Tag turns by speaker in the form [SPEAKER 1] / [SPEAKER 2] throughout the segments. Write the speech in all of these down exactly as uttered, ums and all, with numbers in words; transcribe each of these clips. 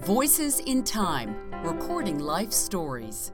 [SPEAKER 1] Voices in Time, recording life stories.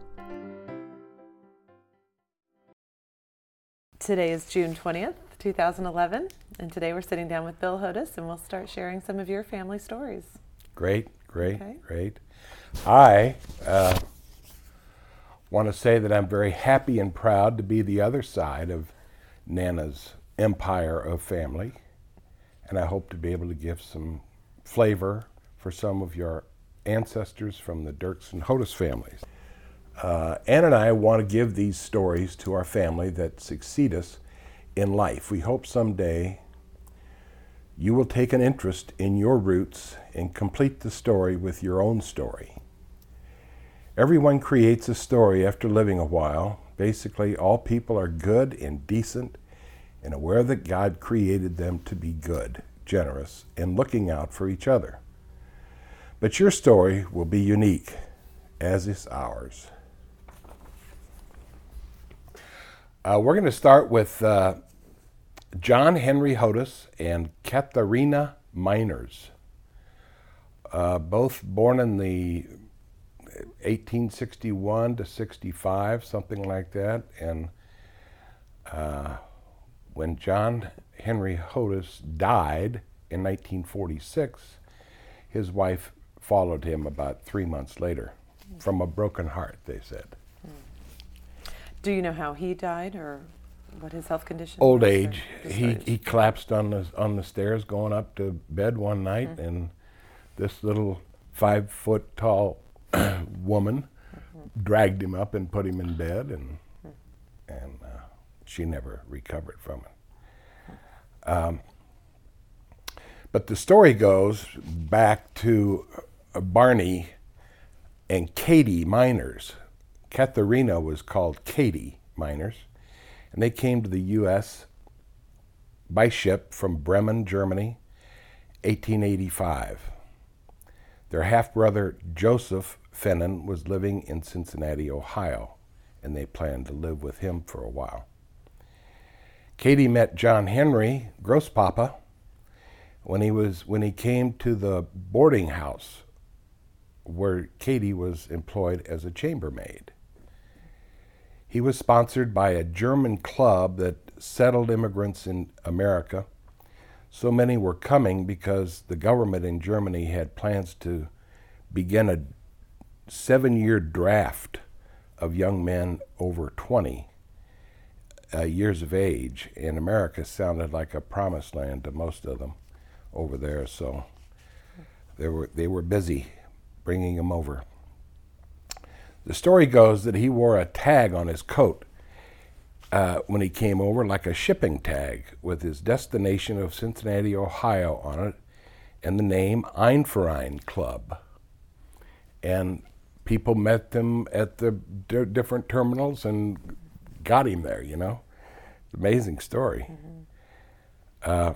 [SPEAKER 2] Today is June twentieth, two thousand eleven, and today we're sitting down with Bill Hodes, and we'll start sharing some of your family stories.
[SPEAKER 3] Great, great,
[SPEAKER 2] Okay.
[SPEAKER 3] great. I uh, want to say that I'm very happy and proud to be the other side of Nana's empire of family, and I hope to be able to give some flavor for some of your ancestors from the Dirks and Hodes families. Uh, Ann and I want to give these stories to our family that succeed us in life. We hope someday you will take an interest in your roots and complete the story with your own story. Everyone creates a story after living a while. Basically, all people are good and decent and aware that God created them to be good, generous, and looking out for each other. But your story will be unique, as is ours. Uh, we're going to start with uh, John Henry Hodes and Katharina Meiners, uh, both born in the eighteen sixty-one to sixty-five, something like that. And uh, when John Henry Hodes died in nineteen forty-six, his wife followed him about three months later from a broken heart, they said.
[SPEAKER 2] Do you know how he died or what his health condition
[SPEAKER 3] Old
[SPEAKER 2] was?
[SPEAKER 3] age.
[SPEAKER 2] Just
[SPEAKER 3] He
[SPEAKER 2] old
[SPEAKER 3] he
[SPEAKER 2] age.
[SPEAKER 3] collapsed on the on the stairs going up to bed one night,
[SPEAKER 2] Mm-hmm.
[SPEAKER 3] and this little five foot tall woman
[SPEAKER 2] Mm-hmm.
[SPEAKER 3] dragged him up and put him in bed, and
[SPEAKER 2] Mm-hmm.
[SPEAKER 3] and uh, she never recovered from it. Um, but the story goes back to uh, Barney and Katie Meiners. Katharina was called Katie Meiners, and they came to the U S by ship from Bremen, Germany, eighteen eighty-five. Their half-brother Joseph Fennon was living in Cincinnati, Ohio, and they planned to live with him for a while. Katie met John Henry, Grosspapa, when he was when he came to the boarding house where Katie was employed as a chambermaid. He was sponsored by a German club that settled immigrants in America. So many were coming because the government in Germany had plans to begin a seven-year draft of young men over twenty uh, years of age. And America sounded like a promised land to most of them over there, so they were they were busy bringing them over. The story goes that he wore a tag on his coat uh, when he came over, like a shipping tag, with his destination of Cincinnati, Ohio on it, and the name Einverein Club. And people met them at the d- different terminals and got him there, you know. Amazing story.
[SPEAKER 2] Mm-hmm.
[SPEAKER 3] Uh,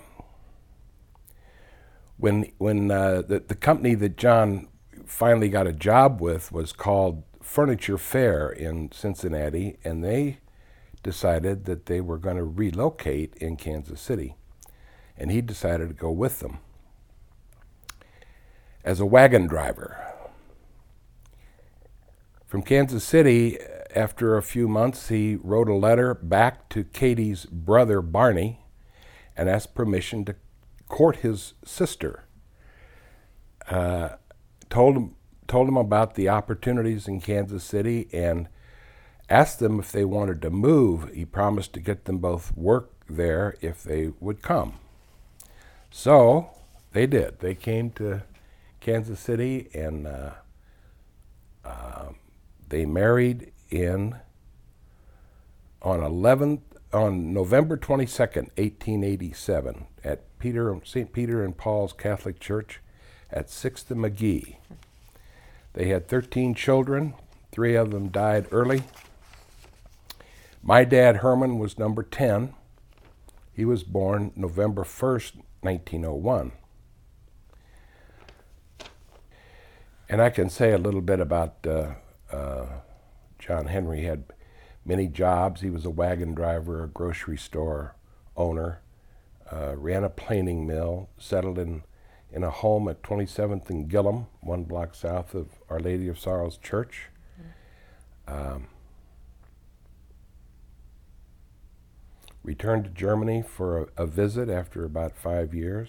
[SPEAKER 3] when when uh, the, the company that John finally got a job with was called Furniture Fair in Cincinnati, and they decided that they were going to relocate in Kansas City, and he decided to go with them as a wagon driver. From Kansas City, after a few months, he wrote a letter back to Katie's brother Barney and asked permission to court his sister. Uh, told him told him about the opportunities in Kansas City and asked them if they wanted to move. He promised to get them both work there if they would come. So they did. They came to Kansas City, and uh, uh, they married in on eleventh on November twenty-second, eighteen eighty-seven, at Peter Saint Peter and Paul's Catholic Church at sixth and McGee. They had thirteen children. Three of them died early. My dad, Herman, was number ten. He was born November first, nineteen oh one. And I can say a little bit about uh, uh, John Henry. He had many jobs. He was a wagon driver, a grocery store owner, uh, ran a planing mill, settled in in a home at twenty-seventh and Gillum, one block south of Our Lady of Sorrows Church. Um, returned to Germany for a, a visit after about five years.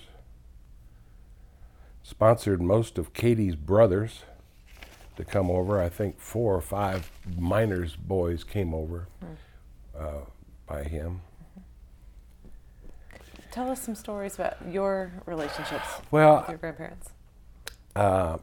[SPEAKER 3] Sponsored most of Katie's brothers to come over. I think four or five miners boys came over uh, by him.
[SPEAKER 2] Tell us some stories about your relationships
[SPEAKER 3] Well,
[SPEAKER 2] with your grandparents.
[SPEAKER 3] Uh,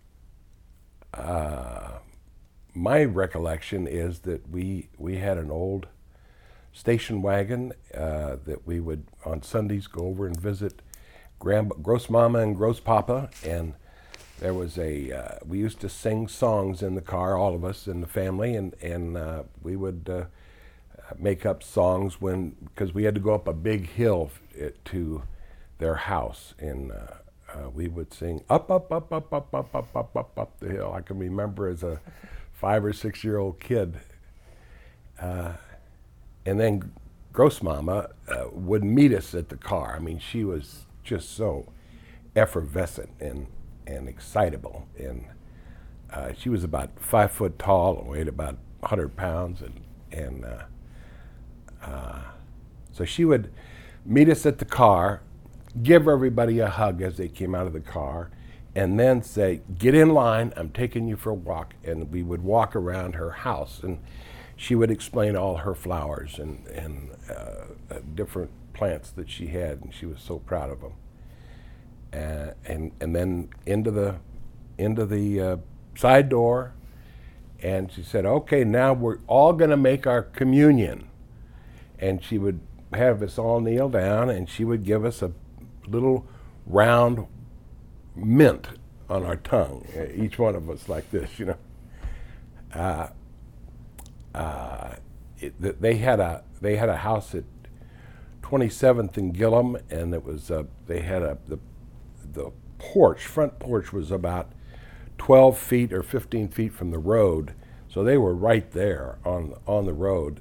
[SPEAKER 3] uh, my recollection is that we we had an old station wagon uh, that we would on Sundays go over and visit Grand Gross Mama and Gross Papa, and there was a uh, we used to sing songs in the car, all of us in the family, and and uh, we would uh, make up songs when because we had to go up a big hill f- to their house, and uh, uh, we would sing up up up up up up up up up up the hill. I can remember as a five or six year old kid, uh, and then Gross Mama uh, would meet us at the car. I mean, she was just so effervescent and and excitable, and uh, she was about five foot tall and weighed about one hundred pounds, and and uh, uh, so she would meet us at the car, give everybody a hug as they came out of the car, and then say, "Get in line, I'm taking you for a walk." And we would walk around her house, and she would explain all her flowers and and uh, uh, different plants that she had, and she was so proud of them. Uh, and and then into the into the uh, side door, and she said, "Okay, now we're all going to make our communion." And she would have us all kneel down, and she would give us a little round mint on our tongue, uh, each one of us like this, you know. Uh, uh, it, th- they had a they had a house at twenty-seventh and Gillum, and it was uh, they had a the the porch front porch was about twelve feet or fifteen feet from the road, so they were right there on on the road.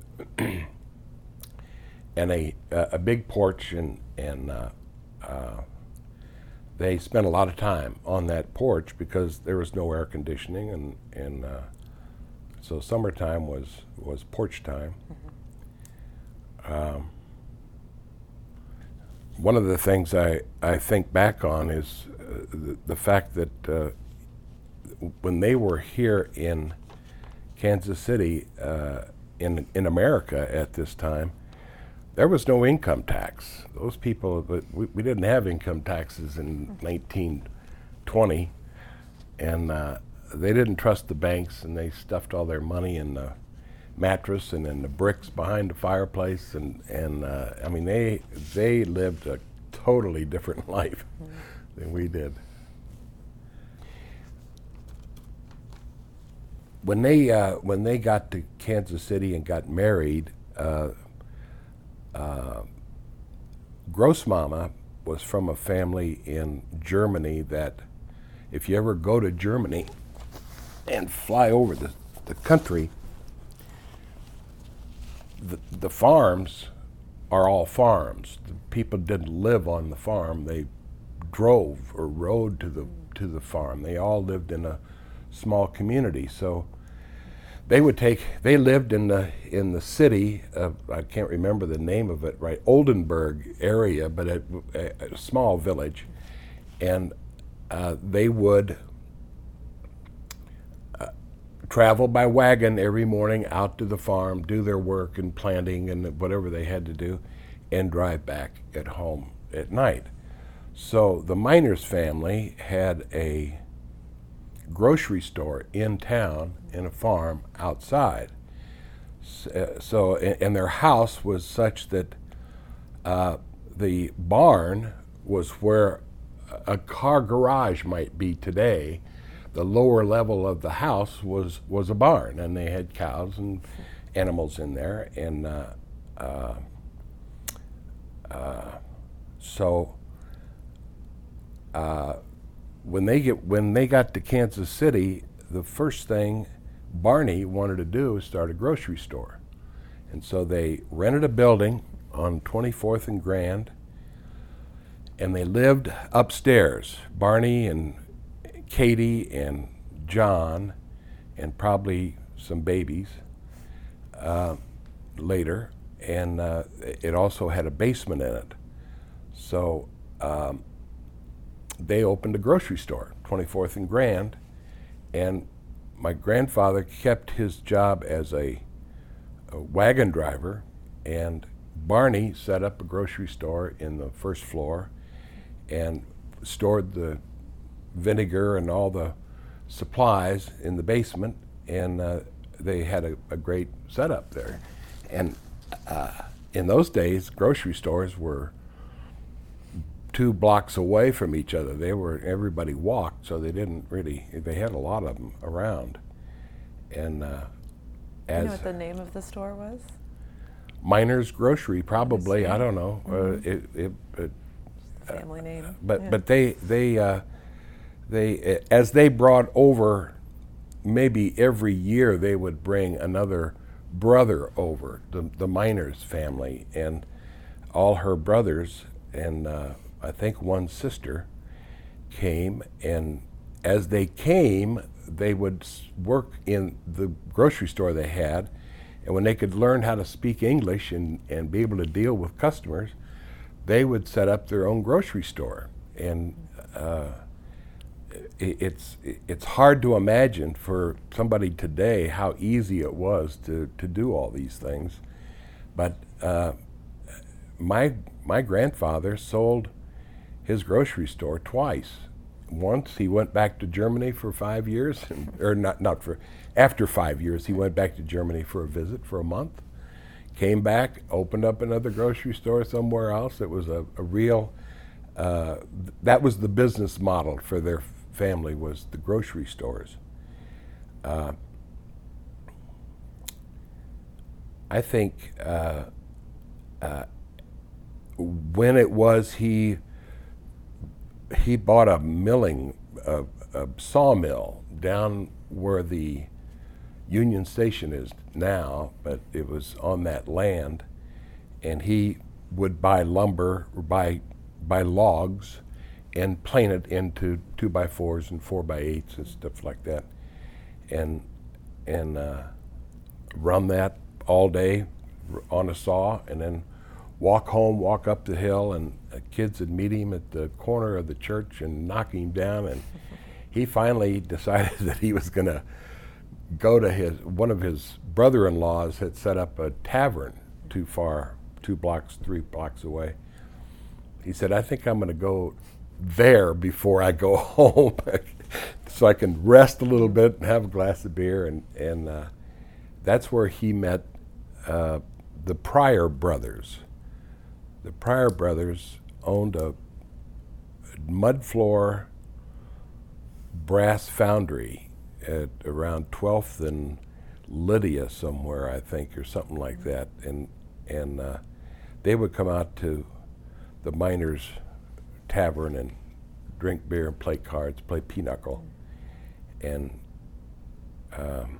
[SPEAKER 3] And a a big porch, and and uh, uh, they spent a lot of time on that porch because there was no air conditioning, and and uh, so summertime was was porch time. Mm-hmm. Um, one of the things I, I think back on is uh, the, the fact that uh, when they were here in Kansas City, uh, in in America at this time, there was no income tax. Those people, we, we didn't have income taxes in nineteen twenty, and uh, they didn't trust the banks, and they stuffed all their money in the mattress and in the bricks behind the fireplace, and and uh, I mean they they lived a totally different life mm. than we did. When they uh, when they got to Kansas City and got married, uh, uh, Gross Mama was from a family in Germany that, if you ever go to Germany and fly over the, the country, the, the farms are all farms. The people didn't live on the farm. They drove or rode to the to the farm. They all lived in a small community. So they would take, they lived in the in the city of, I can't remember the name of it, right, Oldenburg area, but a, a, a small village. And uh, they would uh, travel by wagon every morning out to the farm, do their work and planting and whatever they had to do, and drive back at home at night. So the Miners family had a grocery store in town and a farm outside. So, and their house was such that uh, the barn was where a car garage might be today. The lower level of the house was, was a barn, and they had cows and animals in there. And uh, uh, uh, so uh, when they get when they got to Kansas City, the first thing Barney wanted to do was start a grocery store. And so they rented a building on twenty-fourth and Grand, and they lived upstairs. Barney and Katie and John, and probably some babies uh, later. And uh, it also had a basement in it. So um, they opened a grocery store, twenty-fourth and Grand, and my grandfather kept his job as a, a wagon driver, and Barney set up a grocery store in the first floor and stored the vinegar and all the supplies in the basement, and uh, they had a, a great setup there. And uh, in those days, grocery stores were two blocks away from each other. They were, everybody walked, so they didn't really, they had a lot of them around. And uh,
[SPEAKER 2] Do you
[SPEAKER 3] as
[SPEAKER 2] know what the name of the store was?
[SPEAKER 3] Miner's Grocery, probably,
[SPEAKER 2] Grocery.
[SPEAKER 3] I don't know.
[SPEAKER 2] Mm-hmm.
[SPEAKER 3] Uh, it, it, it,
[SPEAKER 2] Family name.
[SPEAKER 3] but
[SPEAKER 2] Yeah.
[SPEAKER 3] but they they uh, they uh, as they brought over, maybe every year they would bring another brother over, the the Miners family, and all her brothers, and uh, I think one sister came, and as they came, they would s- work in the grocery store they had, and when they could learn how to speak English and, and be able to deal with customers, they would set up their own grocery store. And uh, it, it's it's hard to imagine for somebody today how easy it was to, to do all these things. But uh, my my grandfather sold his grocery store twice. Once he went back to Germany for five years, and, or not not for after five years he went back to Germany for a visit for a month. Came back, opened up another grocery store somewhere else. It was a, a real, uh, th- that was the business model for their f- family, was the grocery stores. Uh, I think uh, uh, when it was he he bought a milling, a, a sawmill down where the Union Station is now, but it was on that land, and he would buy lumber or buy buy logs and plane it into two by fours and four by eights and stuff like that, and and uh, run that all day r- on a saw, and then walk home, walk up the hill, and uh, kids would meet him at the corner of the church and knock him down, and he finally decided that he was going to go to his, one of his brother-in-laws had set up a tavern too far, two blocks, three blocks away. He said, I think I'm going to go there before I go home so I can rest a little bit and have a glass of beer. And, and uh, that's where he met uh, the Pryor brothers. The Pryor brothers owned a mud floor brass foundry at around twelfth and Lydia somewhere, I think, or something like that. And and uh, they would come out to the Miners Tavern and drink beer and play cards, play pinochle. And um,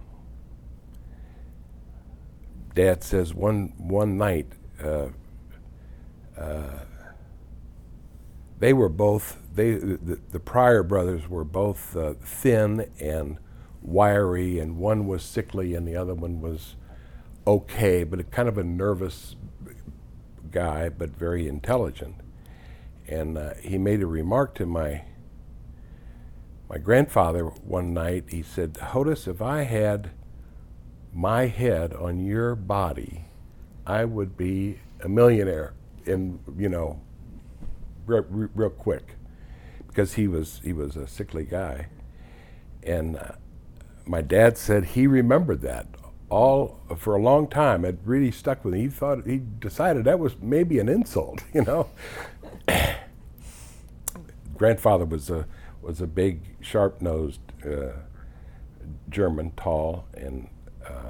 [SPEAKER 3] Dad says one one night uh, uh, they were both they the, the Pryor brothers were both uh, thin and wiry, and one was sickly and the other one was okay, but a kind of a nervous guy, but very intelligent. And uh, he made a remark to my my grandfather one night. He said, Hodis, if I had my head on your body, I would be a millionaire in, you know, real, real quick, because he was he was a sickly guy. And uh, my dad said he remembered that all for a long time. It really stuck with him. He thought, he decided that was maybe an insult, you know. Grandfather was a was a big, sharp-nosed uh, German, tall, and uh,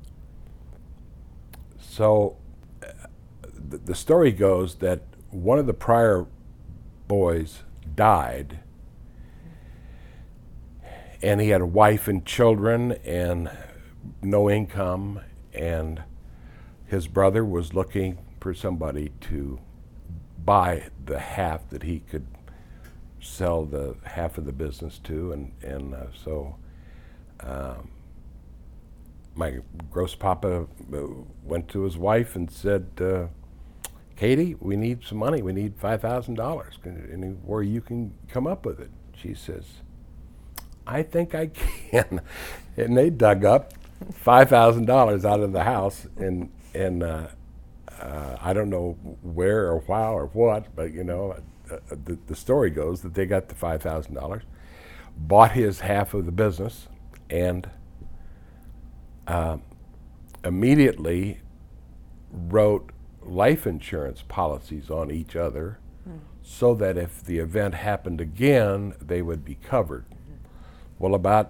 [SPEAKER 3] so uh, the, the story goes that one of the Pryor boys died, and he had a wife and children and no income, and his brother was looking for somebody to buy the half that he could sell the half of the business to, and and uh, so um, my gross papa went to his wife and said, uh, Katie, we need some money. We need five thousand dollars. Anywhere you can come up with it. She says, I think I can. And they dug up five thousand dollars out of the house, and and uh, uh, I don't know where or how or what, but you know, uh, the, the story goes that they got the five thousand dollars, bought his half of the business, and uh, immediately wrote life insurance policies on each other, mm. so that if the event happened again, they would be covered. Mm-hmm. Well, about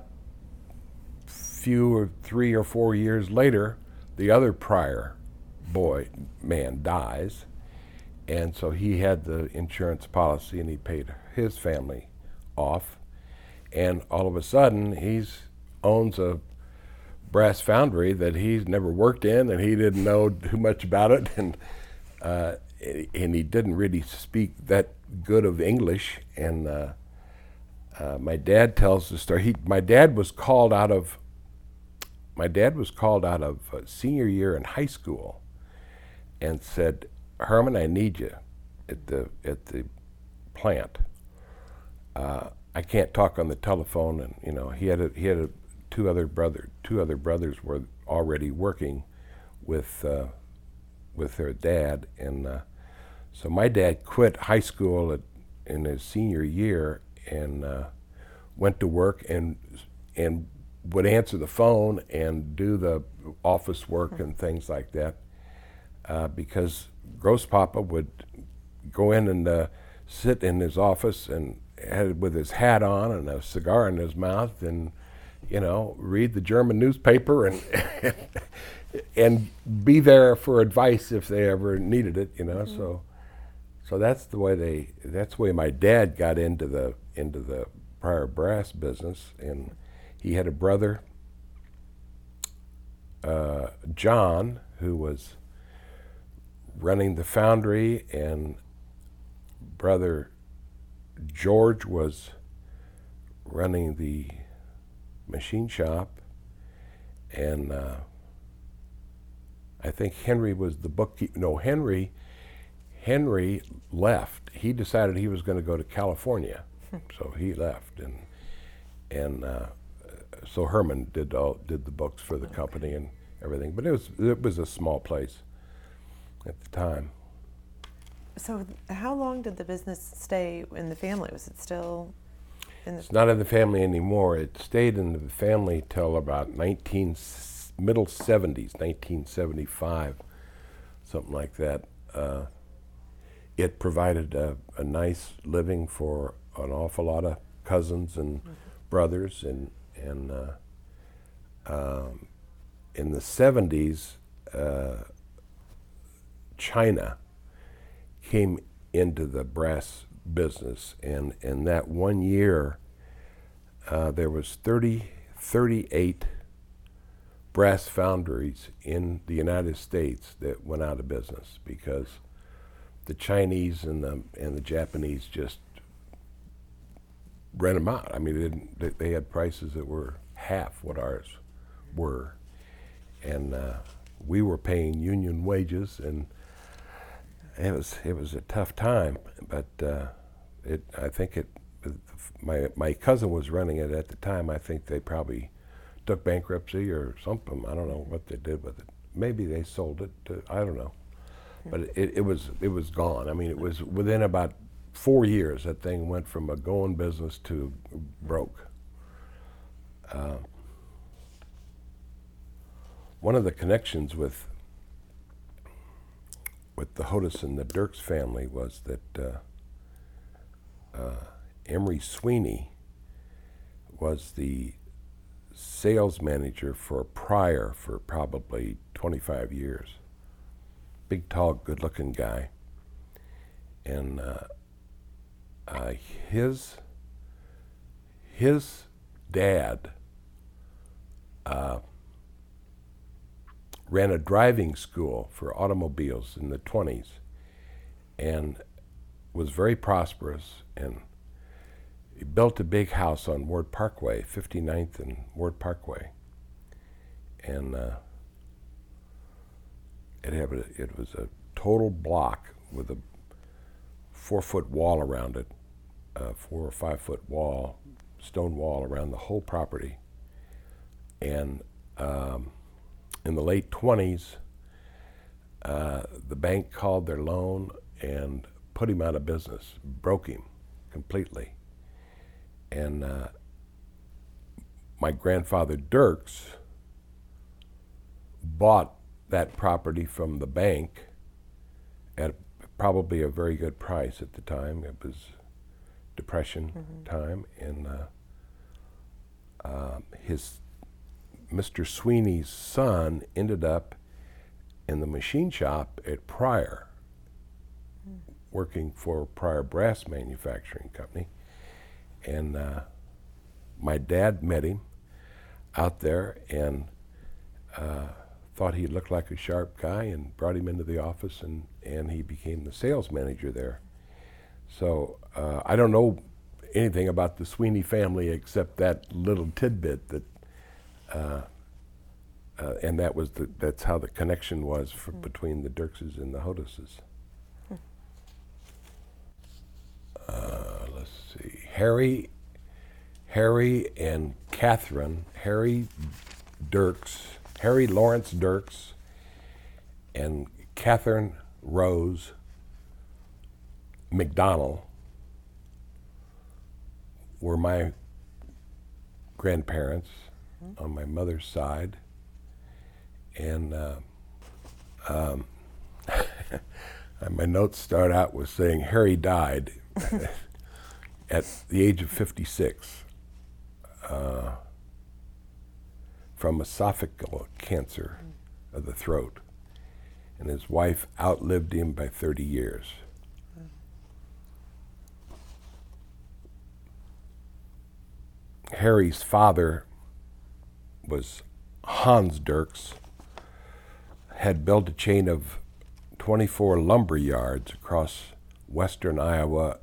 [SPEAKER 3] few or three or four years later, the other prior boy man dies, and so he had the insurance policy and he paid his family off, and all of a sudden he's owns a brass foundry that he's never worked in, and he didn't know too much about it, and uh, and he didn't really speak that good of English. And uh, uh, my dad tells the story. He, my dad was called out of my dad was called out of uh, senior year in high school, and said, Herman, I need you at the at the plant. Uh, I can't talk on the telephone, and you know he had a, he had a, two other brother two other brothers were already working with uh, with their dad, and uh, so my dad quit high school at, in his senior year, and uh, went to work and and would answer the phone and do the office work and things like that, uh, because Gross Papa would go in and uh, sit in his office and had with his hat on and a cigar in his mouth, and you know read the German newspaper and and be there for advice if they ever needed it. You know, mm-hmm. so so that's the way they that's the way my dad got into the into the Pryor brass business. And he had a brother, uh, John, who was running the foundry, and brother George was running the machine shop, and uh, I think Henry was the bookkeeper. No, Henry, Henry left. He decided he was going to go to California, so he left, and and uh, so Herman did all did the books for the company and everything. But it was it was a small place at the time.
[SPEAKER 2] So how long did the business stay in the family? Was it still in the...
[SPEAKER 3] It's not in the family anymore. It stayed in the family till about nineteen middle seventies, nineteen seventy-five, something like that. Uh, it provided a, a nice living for an awful lot of cousins and mm-hmm. brothers, and and uh, um, in the seventies, uh, China came into the brass business, and in that one year, uh, there was thirty, thirty-eight brass foundries in the United States that went out of business because the Chinese and the and the Japanese just ran them out. I mean, they, didn't, they, they had prices that were half what ours were, and uh, we were paying union wages, and it was it was a tough time. But uh, it I think it my my cousin was running it at the time. I think they probably took bankruptcy or something. I don't know what they did with it. Maybe they sold it to, I don't know. But it, it was it was gone. I mean, it was within about four years that thing went from a going business to broke. Uh, one of the connections with with the Hodes and the Dirks family was that uh, uh, Emery Sweeney was the sales manager for Pryor for probably twenty-five years. Big, tall, good-looking guy. And uh, uh, his his dad uh, ran a driving school for automobiles in the twenties, and was very prosperous, and he built a big house on Ward Parkway, fifty-ninth and Ward Parkway. And uh, it, had a, it was a total block with a four-foot wall around it, a four or five-foot wall, stone wall around the whole property. And um, in the late twenties, uh, the bank called their loan and put him out of business, broke him completely. And uh, my grandfather Dirks bought that property from the bank at probably a very good price at the time. It was Depression mm-hmm. time, and uh, uh, his Mister Sweeney's son ended up in the machine shop at Pryor, mm. working for Pryor Brass Manufacturing Company. And uh, my dad met him out there and uh, thought he looked like a sharp guy and brought him into the office, and, and he became the sales manager there. So uh, I don't know anything about the Sweeney family except that little tidbit that, uh, uh, and that was the, that's how the connection was for, mm. between the Dirkses and the Hoduses. Mm. Uh, let's see, Harry, Harry and Catherine, Harry Dirks, Harry Lawrence Dirks, and Catherine Rose McDonald were my grandparents mm-hmm. on my mother's side. And uh, um, my notes start out with saying Harry died at the age of fifty-six uh, from esophageal cancer mm. of the throat. And his wife outlived him by thirty years. Harry's father was Hans Dirks, had built a chain of twenty-four lumber yards across western Iowa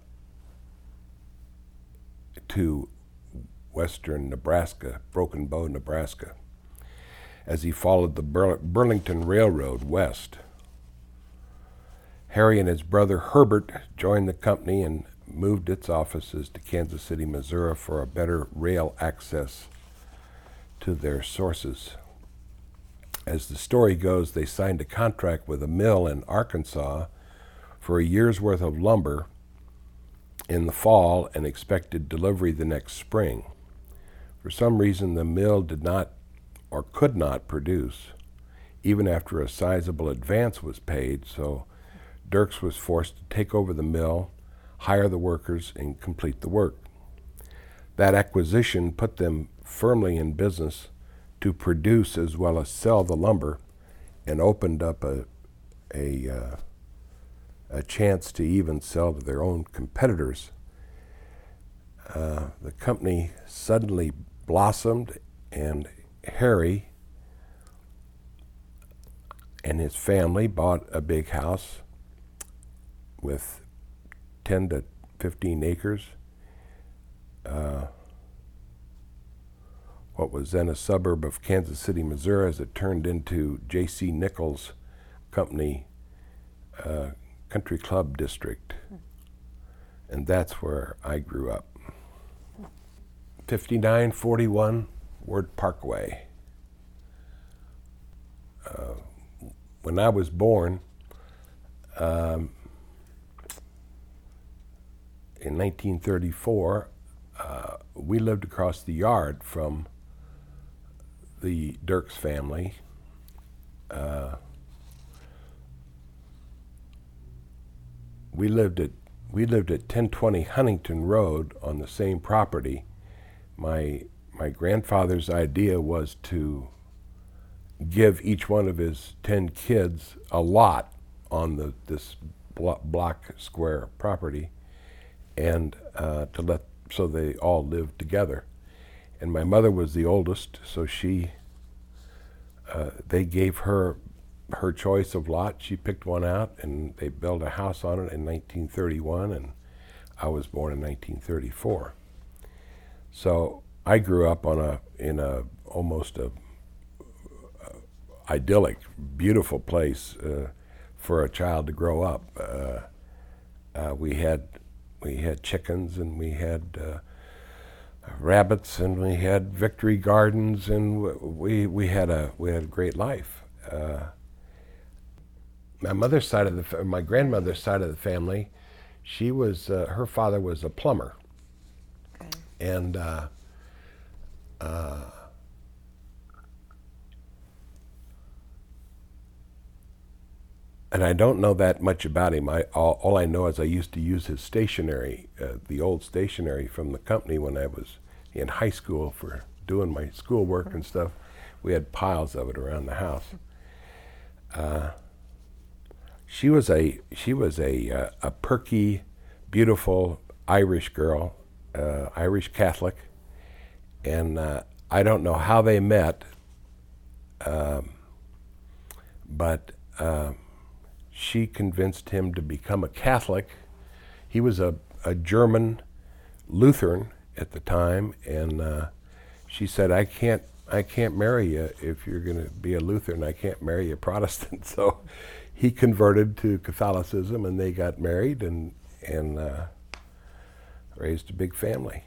[SPEAKER 3] to western Nebraska, Broken Bow, Nebraska, as he followed the Bur- Burlington Railroad west. Harry and his brother Herbert joined the company and moved its offices to Kansas City, Missouri for a better rail access to their sources. As the story goes, they signed a contract with a mill in Arkansas for a year's worth of lumber in the fall and expected delivery the next spring. For some reason, the mill did not or could not produce, even after a sizable advance was paid, so Dirks was forced to take over the mill, hire the workers, and complete the work. That acquisition put them firmly in business to produce as well as sell the lumber, and opened up a a, uh, a chance to even sell to their own competitors. Uh, the company suddenly blossomed, and Harry and his family bought a big house with ten to fifteen acres. Uh, what was then a suburb of Kansas City, Missouri, as it turned into J C Nichols Company uh, Country Club District. And that's where I grew up. fifty-nine forty-one Ward Parkway. Uh, when I was born, um, in nineteen thirty-four, uh, we lived across the yard from the Dirks family. Uh, we lived at we lived at ten twenty Huntington Road on the same property. My my grandfather's idea was to give each one of his ten kids a lot on the this blo- block square property, and uh, to let so they all lived together. And my mother was the oldest, so she uh, they gave her her choice of lot. She picked one out, and they built a house on it in nineteen thirty-one, and I was born in nineteen thirty-four. So I grew up on a in a almost a, a idyllic, beautiful place uh, for a child to grow up. Uh, uh, we had we had chickens, and we had uh, rabbits, and we had victory gardens, and we we had a we had a great life. Uh, my mother's side of the my grandmother's side of the family, she was uh, her father was a plumber,
[SPEAKER 2] Okay.
[SPEAKER 3] and uh, uh, and I don't know that much about him. I all, all I know is I used to use his stationery, uh, the old stationery from the company when I was in high school for doing my schoolwork and stuff. We had piles of it around the house. Uh, she was a she was a uh, a perky, beautiful Irish girl, uh, Irish Catholic, and uh, I don't know how they met, um, but uh, she convinced him to become a Catholic. He was a, a German Lutheran at the time, and uh, she said, "I can't I can't marry you if you're going to be a Lutheran. I can't marry a Protestant." So he converted to Catholicism, and they got married and and uh, raised a big family.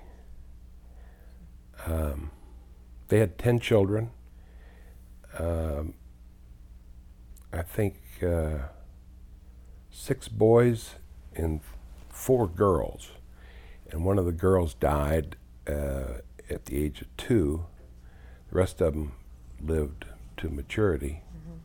[SPEAKER 3] Um, they had ten children. Um, I think uh, six boys and four girls, and one of the girls died uh, at the age of two. The rest of them lived to maturity.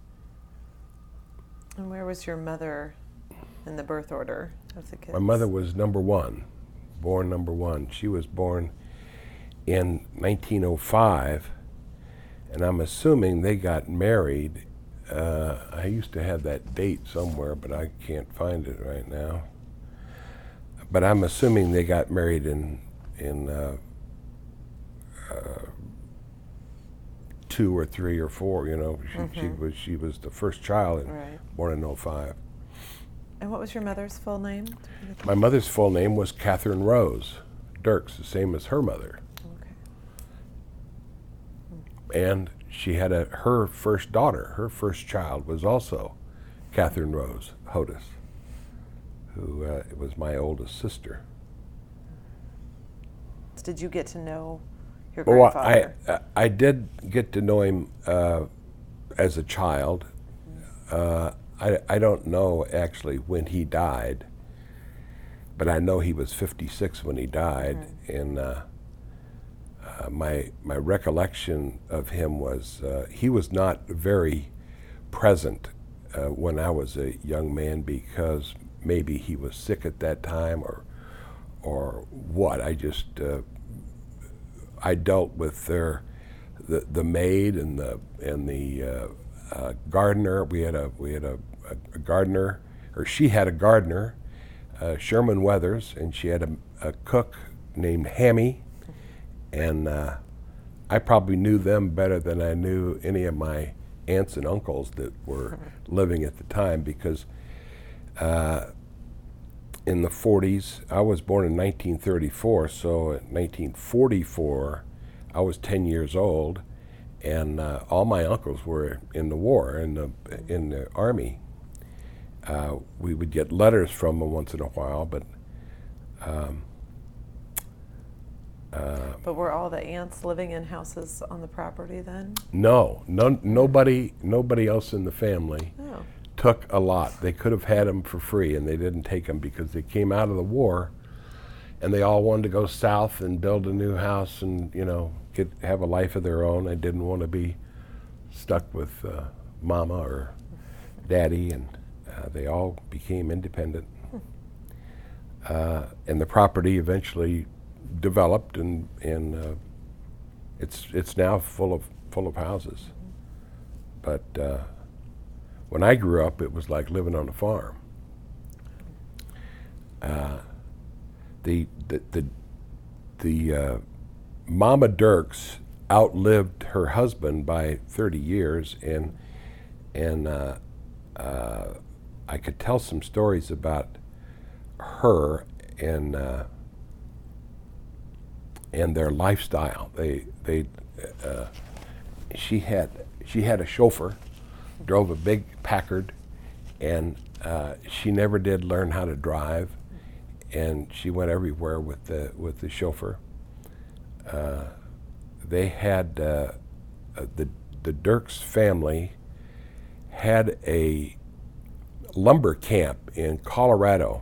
[SPEAKER 2] And where was your mother in the birth order of the kids?
[SPEAKER 3] My mother was number one, born number one. She was born in nineteen oh five, and I'm assuming they got married. Uh, I used to have that date somewhere, but I can't find it right now. But I'm assuming they got married in in uh, uh, two or three or four. You know, she,
[SPEAKER 2] Mm-hmm.
[SPEAKER 3] she was she was the first child, and
[SPEAKER 2] Right.
[SPEAKER 3] born in oh five.
[SPEAKER 2] And what was your mother's full name?
[SPEAKER 3] My mother's full name was Catherine Rose Dirks, the same as her mother.
[SPEAKER 2] Okay.
[SPEAKER 3] And she had a her first daughter, her first child was also Catherine Rose Hodis, who uh, was my oldest sister.
[SPEAKER 2] Did you get to know your
[SPEAKER 3] Well,
[SPEAKER 2] grandfather?
[SPEAKER 3] I I did get to know him uh, as a child. Uh, I I don't know actually when he died, but I know he was fifty-six when he died,
[SPEAKER 2] Mm-hmm.
[SPEAKER 3] and uh, uh, my my recollection of him was uh, he was not very present uh, when I was a young man, because maybe he was sick at that time or or what. I just uh, I dealt with their the the maid and the and the uh, uh, gardener. We had a we had a, a, a gardener, or she had a gardener, uh, Sherman Weathers, and she had a, a cook named Hammy, and uh, I probably knew them better than I knew any of my aunts and uncles that were living at the time, because uh, in the forties, I was born in nineteen thirty-four, so in nineteen forty-four, I was ten years old, and uh, all my uncles were in the war, in the in the army. Uh, we would get letters from them once in a while, but um, uh,
[SPEAKER 2] But were all the aunts living in houses on the property then?
[SPEAKER 3] no, no, nobody, nobody else in the family
[SPEAKER 2] Oh.
[SPEAKER 3] took a lot. They could have had them for free, and they didn't take them because they came out of the war, and they all wanted to go south and build a new house and, you know, get have a life of their own. They didn't want to be stuck with uh, mama or daddy, and uh, they all became independent. Uh, and the property eventually developed, and and uh, it's it's now full of full of houses. But uh, when I grew up, it was like living on a farm. Uh, the the the, the uh, Mama Dirks outlived her husband by thirty years, and and uh, uh, I could tell some stories about her and uh, and their lifestyle. They they uh, she had she had a chauffeur, drove a big Packard, and uh, she never did learn how to drive, and she went everywhere with the with the chauffeur. Uh, they had uh, uh, the the Dirks family had a lumber camp in Colorado,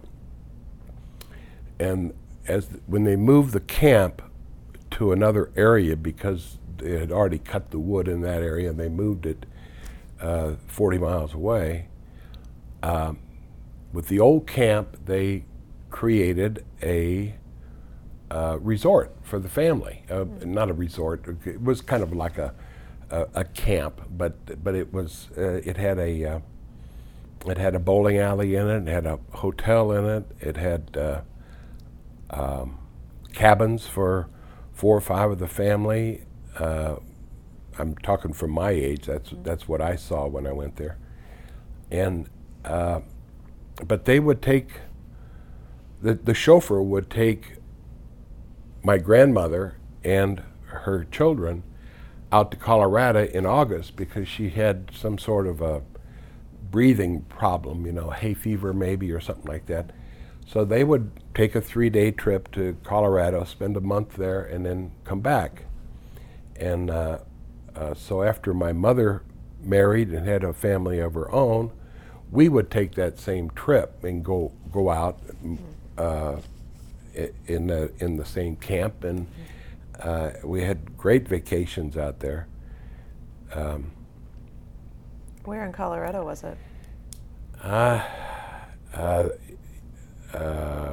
[SPEAKER 3] and as when they moved the camp to another area, because they had already cut the wood in that area and they moved it uh, forty miles away, um, with the old camp they created a uh, resort for the family. Uh, mm-hmm. Not a resort, it was kind of like a a, a camp, but but it was uh, it had a uh, it had a bowling alley in it, it had a hotel in it, it had uh, um, cabins for four or five of the family. Uh, I'm talking from my age. That's mm-hmm. that's what I saw when I went there. And uh, but they would take the the chauffeur would take my grandmother and her children out to Colorado in August because she had some sort of a breathing problem, you know, hay fever maybe or something like that. So they would take a three-day trip to Colorado, spend a month there, and then come back. And uh, uh, so after my mother married and had a family of her own, we would take that same trip and go go out uh, in the in the same camp, and uh, we had great vacations out there. Um,
[SPEAKER 2] Where in Colorado was it?
[SPEAKER 3] Uh, uh, uh,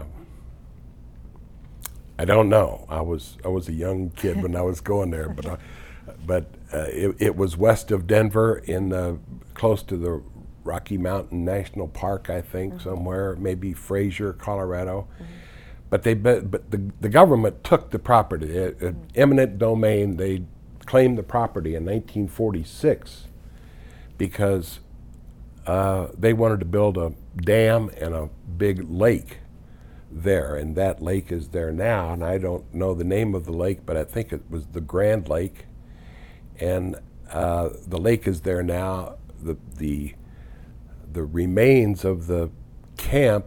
[SPEAKER 3] I don't know. I was I was a young kid when I was going there, but uh, but uh, it, it was west of Denver, in the close to the Rocky Mountain National Park, I think, mm-hmm. somewhere, maybe Fraser, Colorado. Mm-hmm. But they but, but the the government took the property, it, it, mm-hmm. eminent domain. They claimed the property in nineteen forty-six because uh, they wanted to build a dam and a big lake there, and that lake is there now, and I don't know the name of the lake, but I think it was the Grand Lake, and uh, the lake is there now. The the the remains of the camp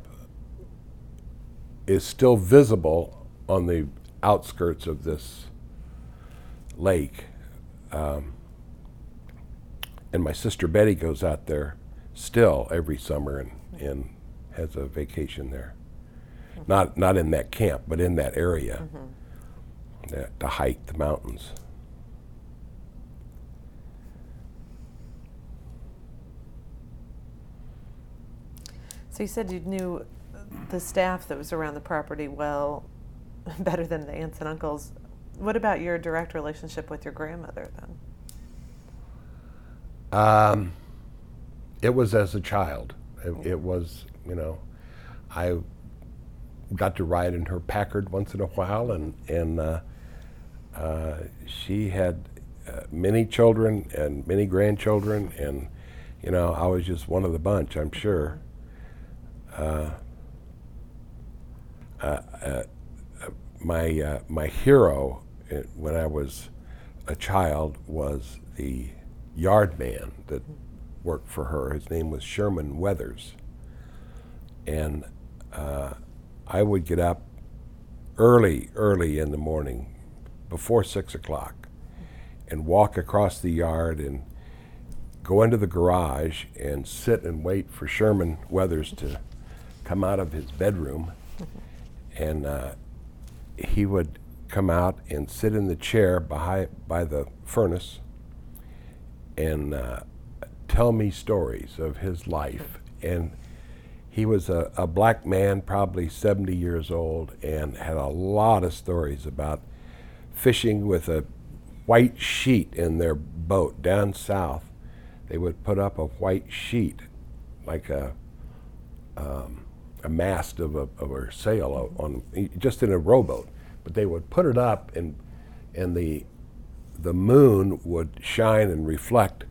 [SPEAKER 3] is still visible on the outskirts of this lake, um, and my sister Betty goes out there still every summer and, and has a vacation there. Not not in that camp, but in that area, mm-hmm. that, to hike the mountains.
[SPEAKER 2] So you said you knew the staff that was around the property well, better than the aunts and uncles. What about your direct relationship with your grandmother then?
[SPEAKER 3] Um, it was as a child. It, it was, you know, I got to ride in her Packard once in a while, and and uh, uh, she had uh, many children and many grandchildren, and you know, I was just one of the bunch, I'm sure. Uh, uh, uh, my uh, my hero uh, when I was a child was the yard man that worked for her. His name was Sherman Weathers, and uh, I would get up early, early in the morning, before six o'clock, and walk across the yard and go into the garage and sit and wait for Sherman Weathers to come out of his bedroom. And uh, he would come out and sit in the chair behind, by the furnace and uh, tell me stories of his life. And he was a, a black man, probably seventy years old, and had a lot of stories about fishing with a white sheet in their boat down south. They would put up a white sheet, like a um, a mast of a, of a sail on, just in a rowboat. But they would put it up, and and the the moon would shine and reflect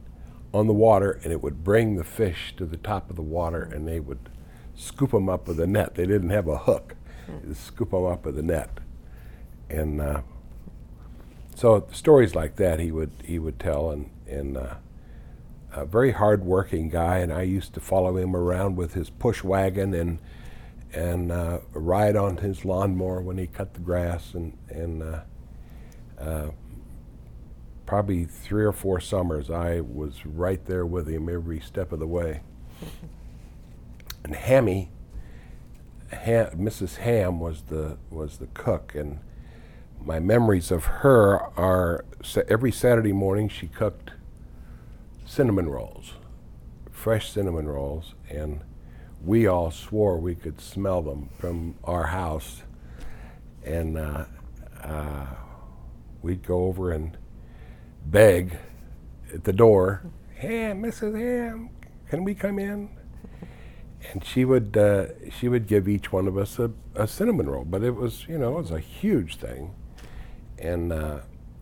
[SPEAKER 3] on the water, and it would bring the fish to the top of the water, and they would scoop them up with a net. They didn't have a hook. Mm. Just scoop them up with a net. And uh, so stories like that he would he would tell, and, and uh, a very hard-working guy, and I used to follow him around with his push wagon and and uh, ride on his lawnmower when he cut the grass, and, and uh, uh, probably three or four summers I was right there with him every step of the way. And Hammy, ha- Missus Ham was the was the cook, and my memories of her are sa- every Saturday morning she cooked cinnamon rolls, fresh cinnamon rolls, and we all swore we could smell them from our house. And uh, uh, we'd go over and beg at the door, "Ham, Missus Ham, can we come in?" And she would uh, she would give each one of us a, a cinnamon roll, but it was, you know, it was a huge thing. And uh,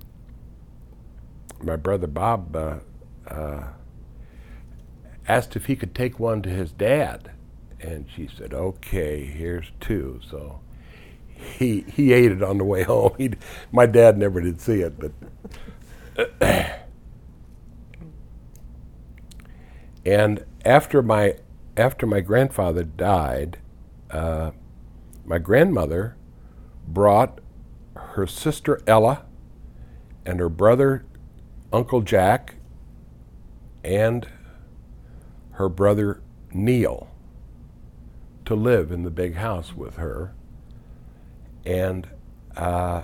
[SPEAKER 3] my brother Bob uh, uh, asked if he could take one to his dad, and she said, "Okay, here's two." So he he ate it on the way home. He, my dad never did see it, but. And after my after my grandfather died, uh, my grandmother brought her sister Ella and her brother Uncle Jack and her brother Neil to live in the big house with her. And uh,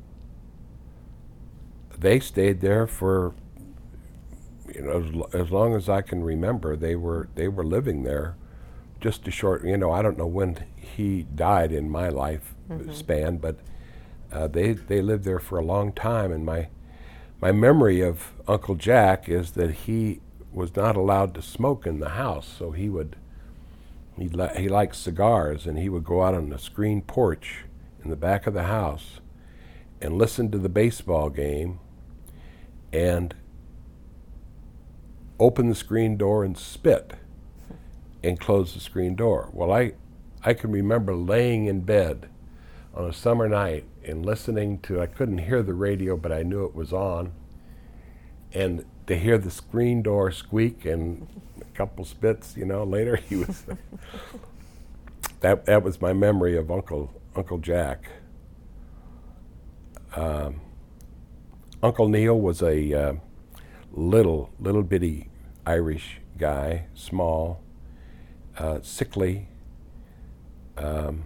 [SPEAKER 3] they stayed there for, you know, as, as long as I can remember. They were they were living there just a short, you know, I don't know when he died in my life mm-hmm. span, but uh, they they lived there for a long time. And my my memory of Uncle Jack is that he was not allowed to smoke in the house, so he would he li- he liked cigars, and he would go out on the screen porch in the back of the house and listen to the baseball game and open the screen door and spit and close the screen door. Well, I I can remember laying in bed on a summer night and listening to, I couldn't hear the radio, but I knew it was on, and to hear the screen door squeak and a couple spits, you know, later he was, that that was my memory of Uncle Uncle Jack. Um, Uncle Neil was a uh, little, little bitty Irish guy, small, uh, sickly, um,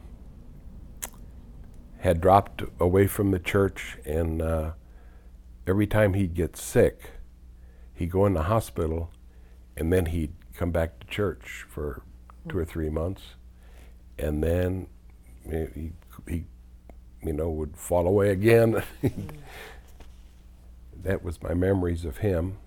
[SPEAKER 3] had dropped away from the church, and uh, every time he'd get sick, he'd go in the hospital, and then he'd come back to church for two or three months, and then he, he you know, would fall away again. That was my memories of him.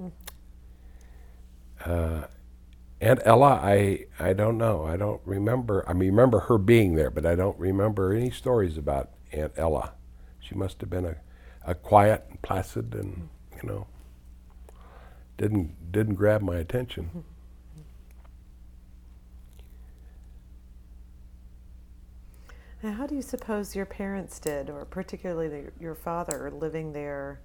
[SPEAKER 3] Uh, Aunt Ella, I I don't know. I don't remember. I remember her being there, but I don't remember any stories about Aunt Ella. She must have been a, a quiet and placid, and you know, didn't didn't grab my attention.
[SPEAKER 2] Now, how do you suppose your parents did, or particularly your father, living there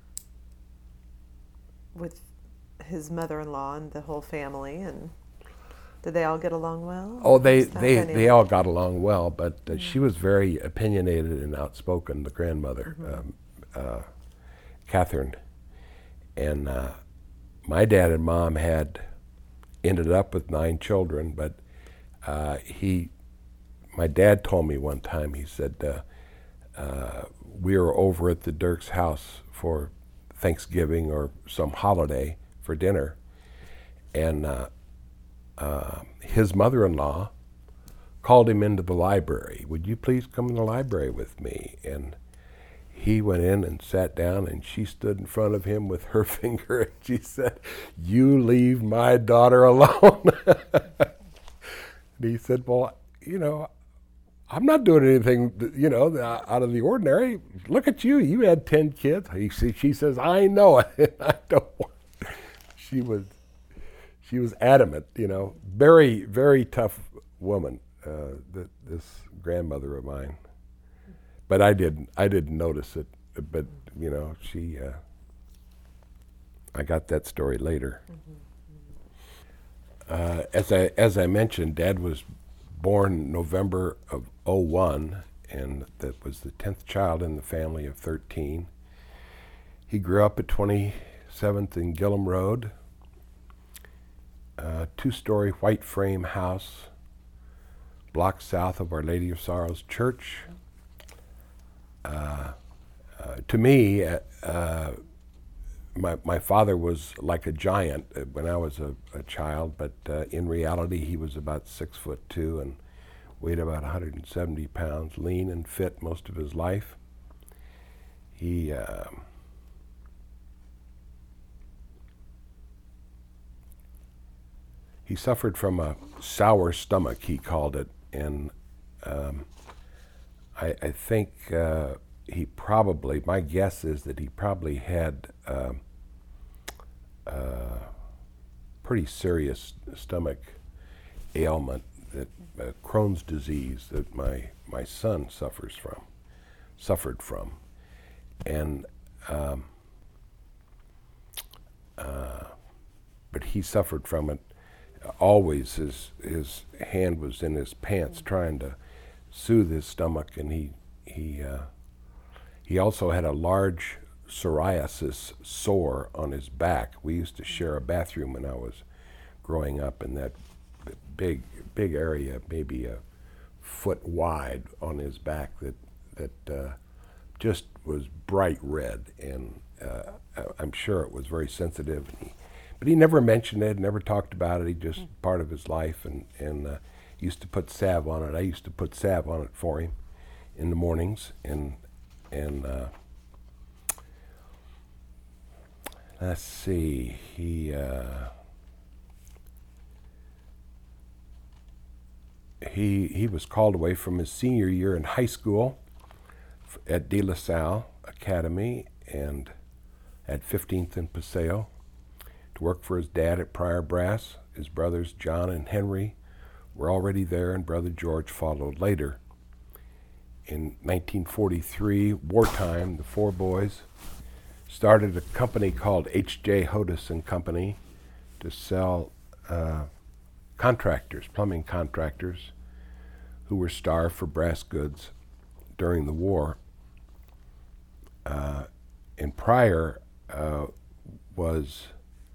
[SPEAKER 2] with his mother-in-law and the whole family, and did they all get along well?
[SPEAKER 3] Oh, they they, they all got along well, but uh, mm-hmm. she was very opinionated and outspoken, the grandmother, mm-hmm. um, uh, Catherine. And uh, my dad and mom had ended up with nine children, but uh, he, my dad told me one time, he said, uh, uh, we were over at the Dirks' house for Thanksgiving or some holiday for dinner, and uh, uh, his mother-in-law called him into the library. "Would you please come in the library with me?" And he went in and sat down, and she stood in front of him with her finger, and she said, "You leave my daughter alone." And he said, "Well, you know, I'm not doing anything, you know, out of the ordinary. Look at you. You had ten kids." He, she says, "I know it." I don't want. She was she was adamant, you know, very, very tough woman, uh, that this grandmother of mine. But I didn't, I didn't notice it. But you know, she, uh, I got that story later. Mm-hmm. Uh, as I as I mentioned, Dad was born November of oh one, and that was the tenth child in the family of thirteen. He grew up at twenty-seventh and Gillum Road, a two-story white frame house, block south of Our Lady of Sorrows Church. Uh, uh, to me, uh, uh, my my father was like a giant when I was a, a child, but uh, in reality, he was about six foot two and weighed about one hundred seventy pounds, lean and fit most of his life. He uh, he suffered from a sour stomach, he called it, and um, I, I think uh, he probably, my guess is that he probably had uh, uh, pretty serious stomach ailment, that uh, Crohn's disease that my, my son suffers from, suffered from. And um, uh, but he suffered from it. Always his his hand was in his pants trying to soothe his stomach, and he he uh, he also had a large psoriasis sore on his back. We used to share a bathroom when I was growing up, in that big big area, maybe a foot wide on his back, that that uh, just was bright red, and uh, I'm sure it was very sensitive. And he, But he never mentioned it, never talked about it. He just mm. part of his life, and and uh, used to put salve on it. I used to put salve on it for him in the mornings, and and uh, let's see, he uh, he he was called away from his senior year in high school at De La Salle Academy and at fifteenth and Paseo, to work for his dad at Prior Brass. His brothers John and Henry were already there, and brother George followed later. In nineteen forty-three, wartime, the four boys started a company called H J Hodis and Company to sell uh, contractors, plumbing contractors, who were starved for brass goods during the war. Uh, and Prior uh, was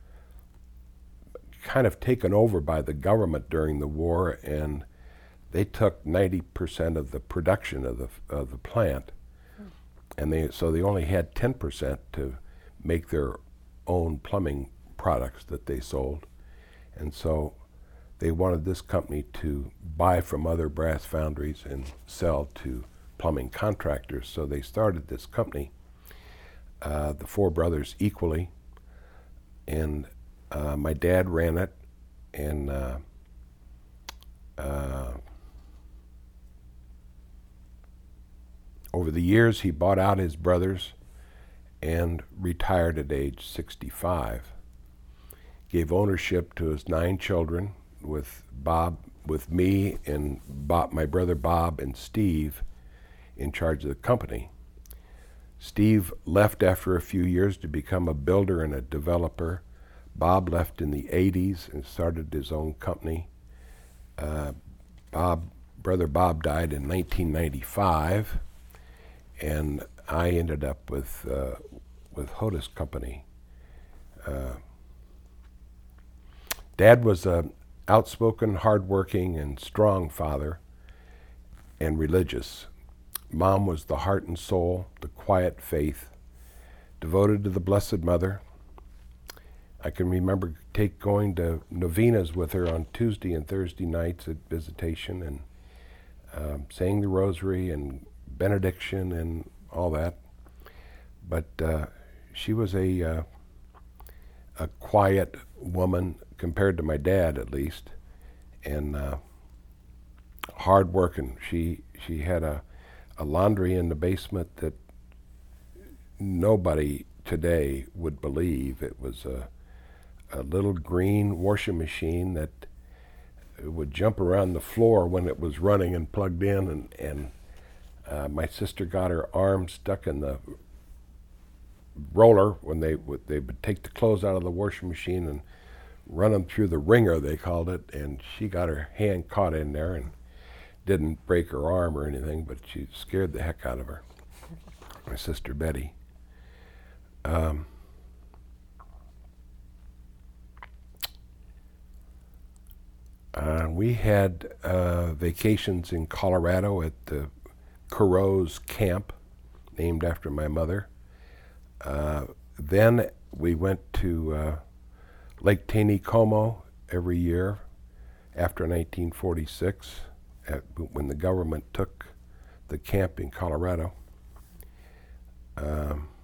[SPEAKER 3] kind of taken over by the government during the war, and they took ninety percent of the production of the of the plant, mm. and they so they only had ten percent to make their own plumbing products that they sold, and so they wanted this company to buy from other brass foundries and sell to plumbing contractors. So they started this company, uh, the four brothers equally, and Uh, my dad ran it, and uh, uh, over the years he bought out his brothers and retired at age sixty-five. Gave ownership to his nine children, with Bob, with me and Bob, my brother Bob and Steve in charge of the company. Steve left after a few years to become a builder and a developer. Bob left in the eighties and started his own company. Uh, Bob, brother Bob died in nineteen ninety-five, and I ended up with uh, with Hodis Company. Uh, Dad was an outspoken, hardworking, and strong father, and religious. Mom was the heart and soul, the quiet faith, devoted to the Blessed Mother. I can remember take going to novenas with her on Tuesday and Thursday nights at visitation, and um, saying the rosary and benediction and all that. But uh, she was a uh, a quiet woman compared to my dad, at least, and uh, hard working. She she had a a laundry in the basement that nobody today would believe. It was a a little green washing machine that would jump around the floor when it was running and plugged in, and, and uh, my sister got her arm stuck in the roller when they would, they would take the clothes out of the washing machine and run them through the wringer, they called it, and she got her hand caught in there and didn't break her arm or anything, but she scared the heck out of her, my sister Betty. Um, uh, we had uh, vacations in Colorado at the Carouse Camp, named after my mother. Uh, then we went to uh, Lake Taneycomo every year after nineteen forty-six, at, when the government took the camp in Colorado. Um,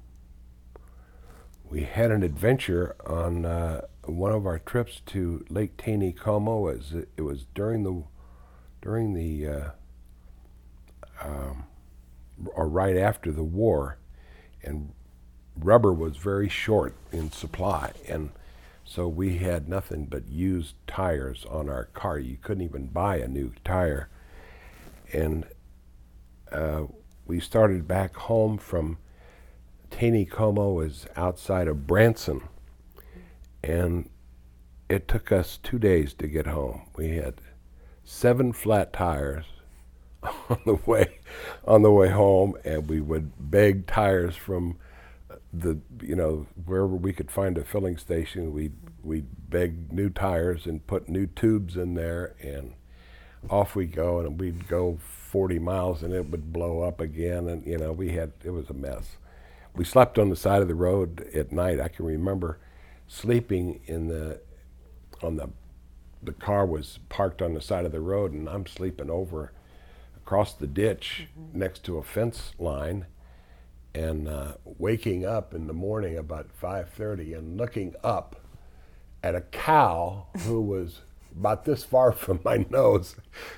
[SPEAKER 3] we had an adventure on uh, one of our trips to Lake Taneycomo. As it, it was during the during the uh, um, or right after the war, and rubber was very short in supply, and so we had nothing but used tires on our car. You couldn't even buy a new tire. And uh, we started back home from Taneycomo, is outside of Branson, and it took us two days to get home. We had seven flat tires on the way on the way home, and we would beg tires from the, you know, wherever we could find a filling station. We'd, we'd beg new tires and put new tubes in there, and off we go, and we'd go forty miles and it would blow up again, and you know, we had, it was a mess. We slept on the side of the road at night. I can remember sleeping in the, on the, the car was parked on the side of the road, and I'm sleeping over across the ditch mm-hmm. next to a fence line, and uh, waking up in the morning about five thirty and looking up at a cow who was about this far from my nose,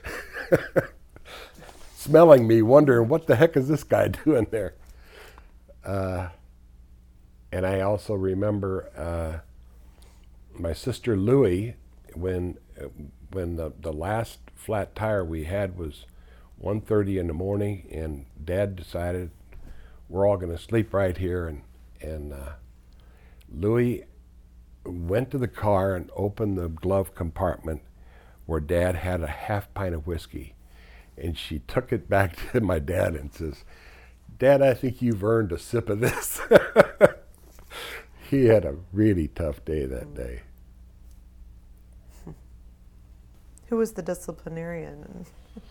[SPEAKER 3] smelling me, wondering what the heck is this guy doing there. Uh, and I also remember uh, my sister Louie, when uh, when the, the last flat tire we had was one thirty in the morning, and Dad decided we're all going to sleep right here, and and uh, Louie went to the car and opened the glove compartment where Dad had a half pint of whiskey, and she took it back to my dad and says, "Dad, I think you've earned a sip of this." He had a really tough day that day.
[SPEAKER 2] Who was the disciplinarian?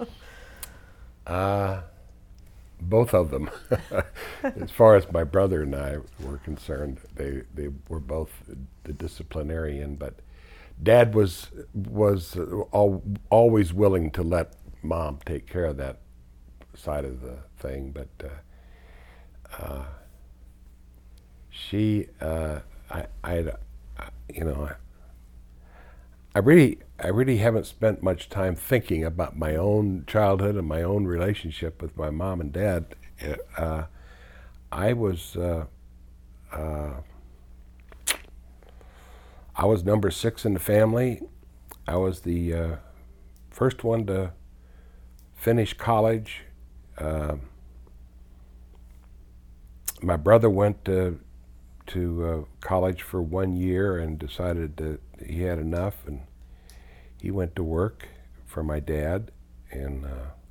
[SPEAKER 3] uh, both of them. As far as my brother and I were concerned, they, they were both the disciplinarian, but Dad was was al- always willing to let Mom take care of that side of the thing, but uh, uh, she, uh, I, I, you know, I, I really, I really haven't spent much time thinking about my own childhood and my own relationship with my mom and dad. Uh, I was, uh, uh, I was number six in the family. I was the uh, first one to finish college. Uh, my brother went to, to uh, college for one year and decided that he had enough, and he went to work for my dad. And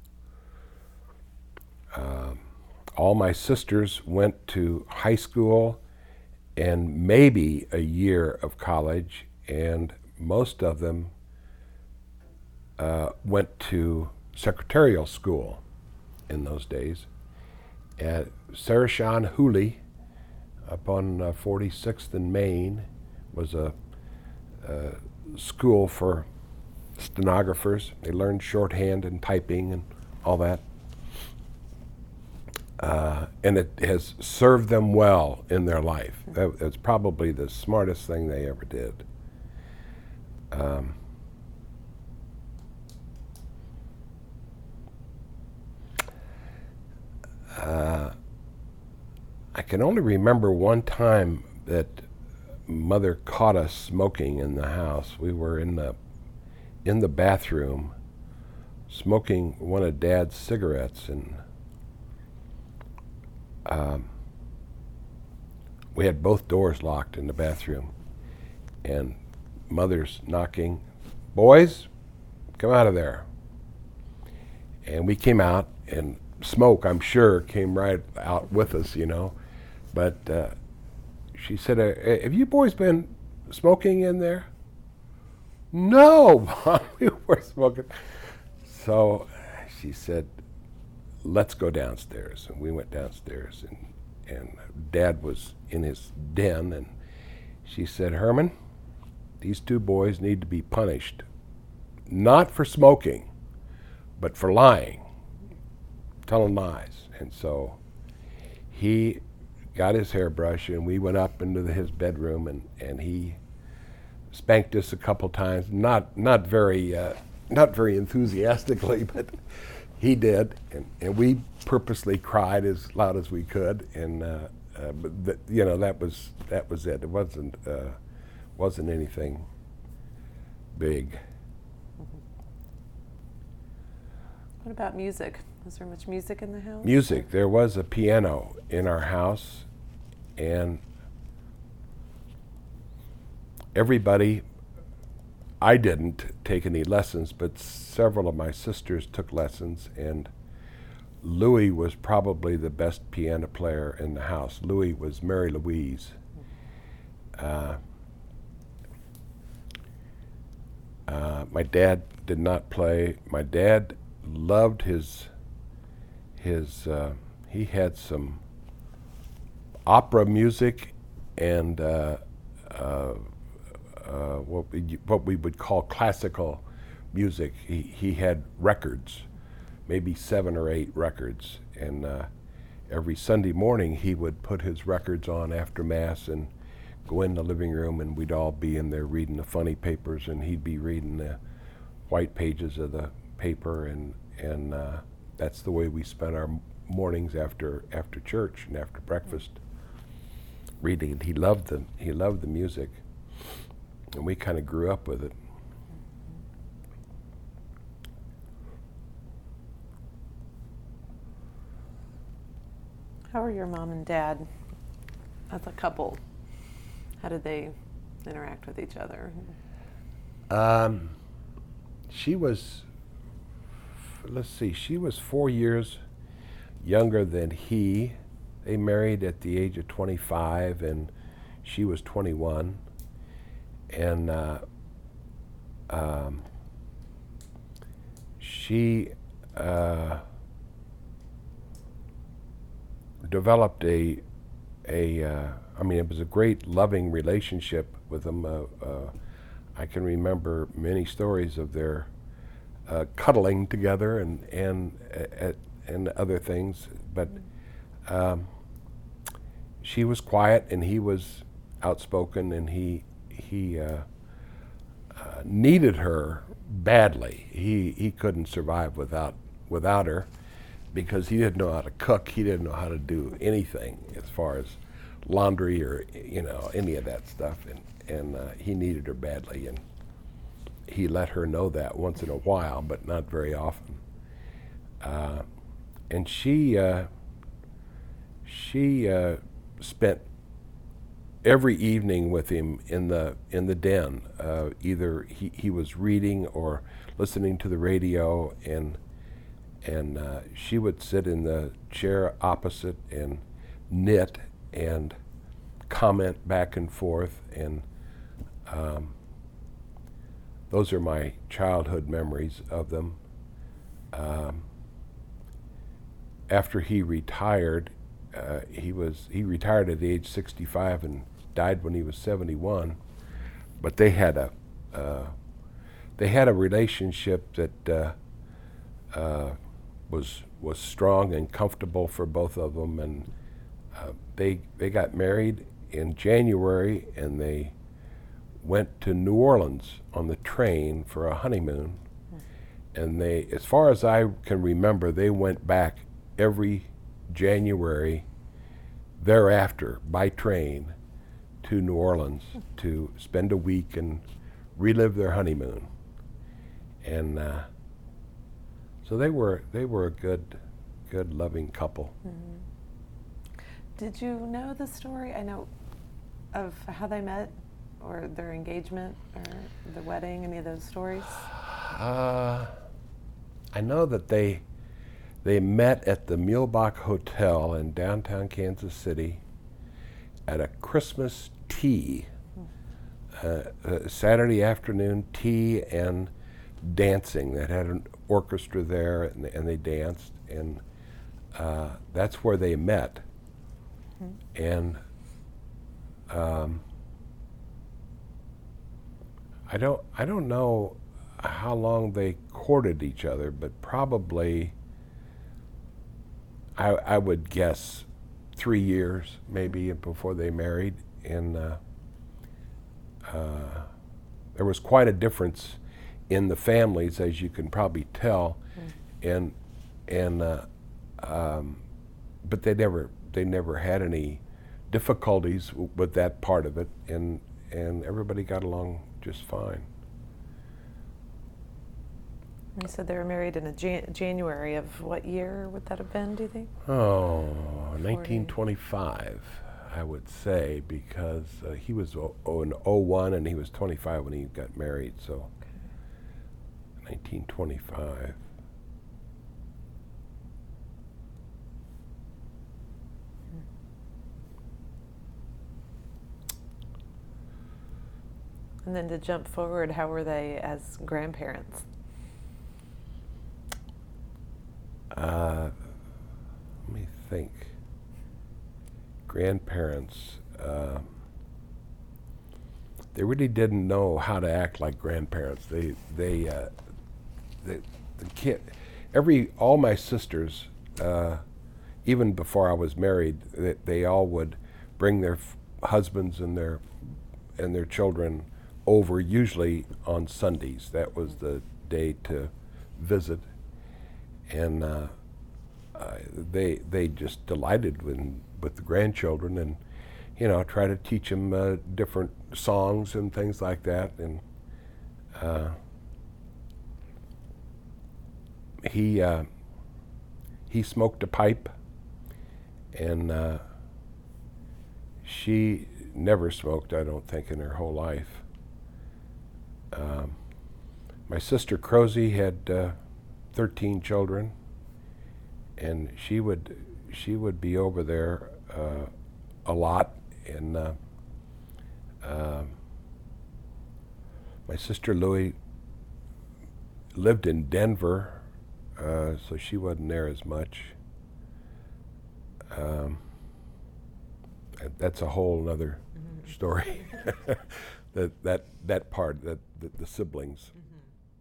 [SPEAKER 3] uh, uh, all my sisters went to high school and maybe a year of college, and most of them uh, went to secretarial school in those days. At Sarah Sean Hooley up on uh, forty-sixth and Main was a, a school for stenographers. They learned shorthand and typing and all that. Uh, and it has served them well in their life. That, that's probably the smartest thing they ever did. Um, uh, I can only remember one time that mother caught us smoking in the house. We were in the in the bathroom smoking one of Dad's cigarettes, and um, we had both doors locked in the bathroom, and Mother's knocking, "Boys, come out of there." And we came out, and smoke, I'm sure, came right out with us, you know. But uh, she said, uh, "Have you boys been smoking in there?" "No, Mom, we were smoking." So she said, "Let's go downstairs." And we went downstairs, and, and Dad was in his den, and she said, "Herman, these two boys need to be punished, not for smoking, but for lying, telling lies." And so he got his hairbrush, and we went up into the, his bedroom, and, and he spanked us a couple times, not not very uh, not very enthusiastically, but he did, and, and we purposely cried as loud as we could, and uh, uh, but th- you know that was that was it. It wasn't uh, wasn't anything big.
[SPEAKER 2] What about music? Was there much music in the house?
[SPEAKER 3] Music. There was a piano in our house, and everybody, I didn't take any lessons, but several of my sisters took lessons, and Louie was probably the best piano player in the house. Louie was Mary Louise. Uh, uh, my dad did not play. My dad loved his his uh, he had some opera music and uh, uh, uh, what we what we would call classical music. He he had records, maybe seven or eight records, and uh, every Sunday morning he would put his records on after Mass and go in the living room, and we'd all be in there reading the funny papers, and he'd be reading the white pages of the paper, and and uh, that's the way we spent our mornings after after church and after breakfast, reading. And he loved the he loved the music, and we kind of grew up with it.
[SPEAKER 2] How are your mom and dad as a couple? How did they interact with each other?
[SPEAKER 3] Um, she was, let's see, she was four years younger than he. They married at the age of twenty-five, and she was twenty-one. And uh, um, she uh, developed a, a uh, I mean, it was a great loving relationship with them. Uh, uh, I can remember many stories of their uh, cuddling together and and uh, and other things. But um, she was quiet, and he was outspoken, and he he uh, uh, needed her badly. He he couldn't survive without without her, because he didn't know how to cook. He didn't know how to do anything as far as laundry or, you know, any of that stuff, and and uh, he needed her badly, and he let her know that once in a while, but not very often. Uh, and she uh, she uh, spent every evening with him in the in the den. Uh, either he, he was reading or listening to the radio, and and uh, she would sit in the chair opposite and knit and comment back and forth, and um, those are my childhood memories of them. Um, after he retired, uh, he was he retired at the age sixty-five and died when he was seventy-one. But they had a uh, they had a relationship that uh, uh, was was strong and comfortable for both of them, and Uh, they they got married in January, and they went to New Orleans on the train for a honeymoon. Mm. And they, as far as I can remember, they went back every January thereafter by train to New Orleans to spend a week and relive their honeymoon. And uh, so they were they were a good, good loving couple.
[SPEAKER 2] Mm-hmm. Did you know the story? I know of how they met, or their engagement, or the wedding. Any of those stories?
[SPEAKER 3] Uh, I know that they they met at the Muehlebach Hotel in downtown Kansas City at a Christmas tea, uh, uh, Saturday afternoon tea and dancing. That had an orchestra there, and, and they danced, and uh, that's where they met. Mm-hmm. And um, I don't I don't know how long they courted each other, but probably I, I would guess three years maybe before they married. And uh, uh, there was quite a difference in the families, as you can probably tell, mm. and and uh, um, but they never they never had any difficulties w- with that part of it, and and everybody got along just fine.
[SPEAKER 2] You said they were married in a Jan- January of what year would that have been, do you think?
[SPEAKER 3] Oh, nineteen twenty-five, I would say, because uh, he was o- o- in oh one and he was twenty-five when he got married, so okay. nineteen twenty-five.
[SPEAKER 2] And then to jump forward, how were they as grandparents?
[SPEAKER 3] Uh, let me think. Grandparents, uh, they really didn't know how to act like grandparents. They, they, uh, they the kid, every, all my sisters, uh, even before I was married, they, they all would bring their f- husbands and their, and their children over, usually on Sundays. That was the day to visit. And uh, uh, they they just delighted when, with the grandchildren, and you know, try to teach them uh, different songs and things like that. And uh, he uh, he smoked a pipe, and uh, she never smoked, I don't think, in her whole life. Um, my sister Crozy had Uh, thirteen children, and she would she would be over there uh, a lot. And uh, uh, my sister Louie lived in Denver, uh, so she wasn't there as much. Um, that's a whole other mm-hmm. story. that that that part that the, the siblings. Mm-hmm.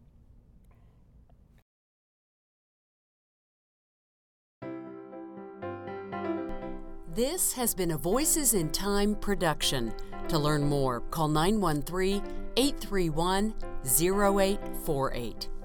[SPEAKER 1] This has been a Voices in Time production. To learn more, call nine one three, eight three one, zero eight four eight.